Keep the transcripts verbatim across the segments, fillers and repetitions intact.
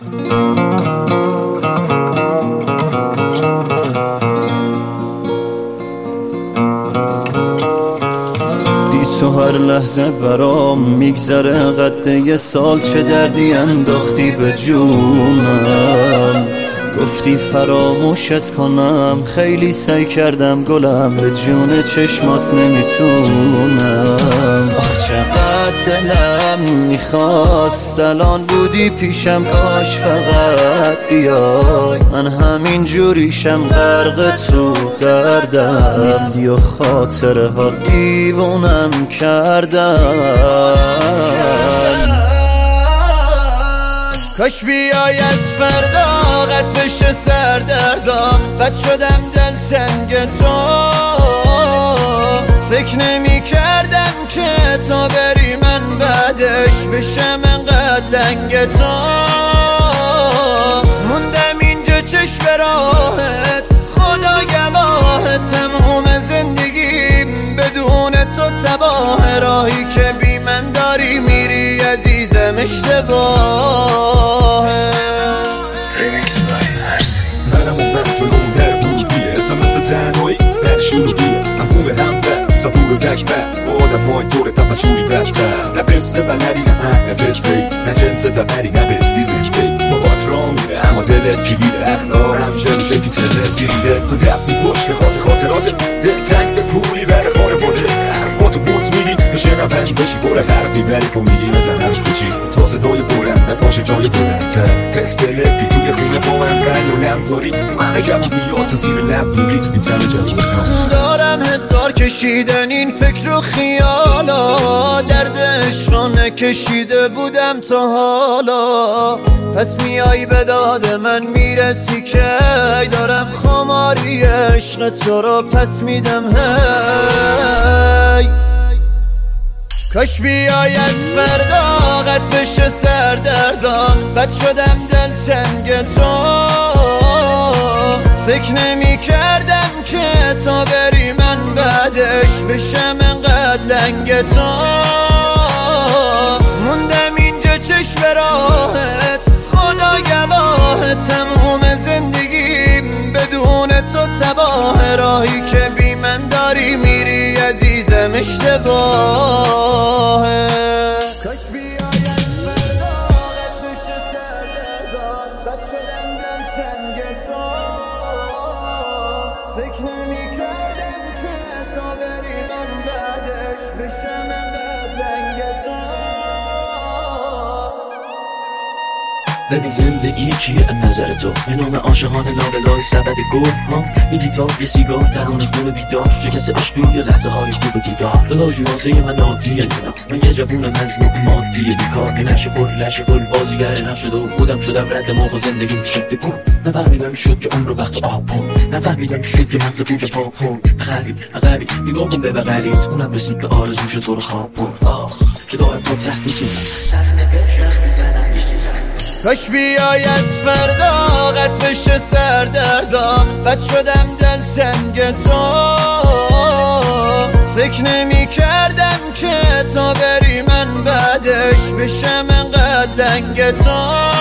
تو هر لحظه برام میگذره قد یه سال، چه دردی انداختی به جونم. گفتی فراموشت کنم، خیلی سعی کردم گلم، به جون چشمات نمیتونم. آخ چقدر دلم میخواست الان بودی پیشم، کاش فقط بیای. من همین جوریشم غرق تو دردم، نیستی و خاطره ها دیوونم کردن. کاش بیای از فردا قد بشه سردردم، بد شدم دلتنگ تو. فکر نمی کردم که تا بری من بعدش بشم انقدر لنگ تو. موندم اینجا چشم راحت، خدا گواه تموم زندگیم بدون تو تباه. راهی که بی من داری میری عزیزم اشتباهه. ریمیکس بای هرسی. منم اون من جلوم در بودیه، اصلا مثل تنهایی بر شروعیه. مفهوم هم بر صبور تک بر با آدم های دوره تفشوری بشتر. نه قصه بلدی نه من نه بسری، نه جنس تفری نه بستی زنجبی. با بات را میره اما دلت کلیده، اخلاق همیشه رو شکلی تلت گیریده. تو دفت میپوش که خاطر خاطرات دل تنگ پولی بر خانه باده. حرفاتو بوت میدی بشه نفنج بشی بره حرفی بری کن میگی نزنمش بچی. تا صدای بلند نپاشه جای بلندتر، قصد لپی توی خونه با من رنگ و نم داری. همه جمع میاد تو زیر لب دوری تو بیتن جمع دارم هزار کشیدن این فکر و خیالا، درد عشقا نکشیده بودم تا حالا. پس میای به داد من میرسی که دارم خماری عشق تو رو پس میدم. هی کاش بیای از فردا قد بشه سردردم، بد شدم دلتنگ تو. فکر نمی کردم که تا بری من بعدش بشم انقدر لنگ تو. موندم اینجا چشم راحت، خدا گواه تموم زندگیم بدون تو تباه. راهی که بی من داری میری عزیزم اشتباهه. کاش بیای از فردا قد بشه سردردم، بد شدم دلتنگ تو. فکر نمی کردم که تا بری من بعدش بشم انقدر لنگ تو. ببین زندگی چیه از نظر تو؟ به نام عاشقان لابلای سبد گل ها. این دیدار یه سیگار درون خون بیدار، شکست عشقی یه لحظه های خوب دیدار. دلاجی واسه من عادیه دونم، من یه جوون مظلوم مادیه بیکار که نشه فل لشه فل بازیگر نشد و خودم شدم رد موقع زندگیم شد گل. نفهمیدم شد که عمر وقت آب بود، نفهمیدم شد که مغز پوچ پا خورد. غریب غریب نگاه کن به بغلیت، اونم رسید به آرزوش تو رو خواب برد. آخ که دارم تو تحت میسیزم، سر نوشت نخمیدنم میسیزم. کاش بیای از فردا قد بشه سردردم، بد شدم دلتنگ تو. فکر نمی کردم که تا بری من بعدش بشم انقدر لنگ تو.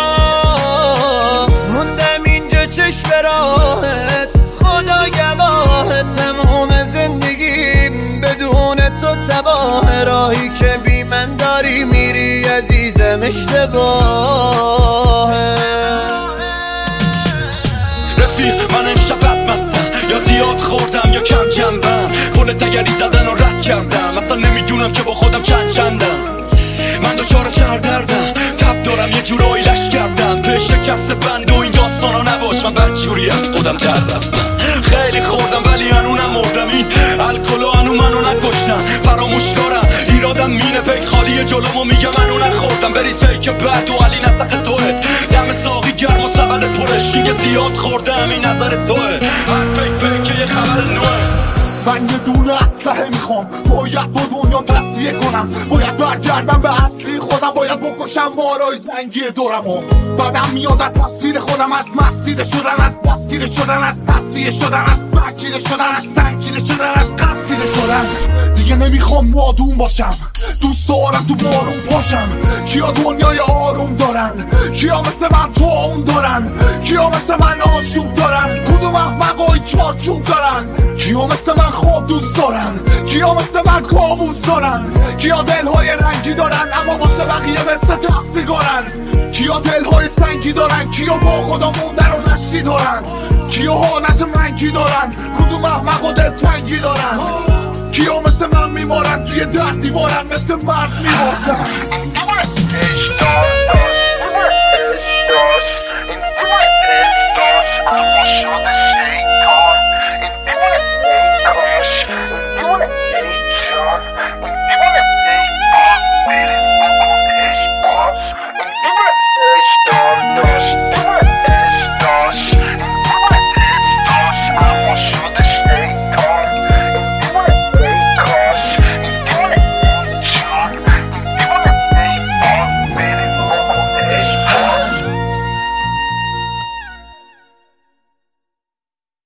موندم اینجا چشم راحت، خدا گواه تموم زندگیم بدون تو تباه. راهی که بی من داری میری عزیزم اشتباهه. رفیق من امشب بد مستم، یا زیاد خوردم یا کم جنبم. کل دگری زدن و رد کردم، اصلا نمیدونم که با خودم چند چندم. من دوچار سردردم، تب دارم یه جورایی لش کردم. به شکست بند و این داستانا نباش، من بدجوری از خودم در رفتم. خیلی خوردم ولی هنو نمردم، این الکلو هنو منو نکشتم. فراموشکارم ایرادم مینه پیک خالی جلومو میگه منو نخوردم. بری سیک بد و علی نسق توه، دم ساقی گرم و سبل پرش. این زیاد خوردم این نظر توه، هر پیک پیک یه خبر نوه. من یه دونه اسلحه میخوام، باید با دنیا تصفیه کنم. باید برگردم به اصلی خودم، باید بکشم مارای زنگی دورمو. بعدم میاد از تصویر خودم، از مسیر شدن، از دستگیر شدن، از تصفیه شدن، از بگیر شدن، از سنگیر شدن، از قصیر شدن. دیگه نمیخوام نادون باشم، دوست دارم تو بارون پاشم؟ کیا دنیای آروم دارن؟ کیا مثل من تو اون دارن؟ کیا مثل من آشوب دارن؟ کدوم احمقای چارچوب دارن؟ کیا مثل من خواب دوست دارن؟ کیا مثل من کابوس دارن؟ کیا دلهای رنگی دارن اما واسه بقیه مثل تقصیگارن؟ کیا دلهای سنگی دارن؟ کیا با خدا موندن و نشتی دارن؟ کیا حالت منگی دارن؟ کدوم احمق و دلتنگی دارن؟ کیا مثل من میمارن توی در دیوارن مثل مرد میبازن؟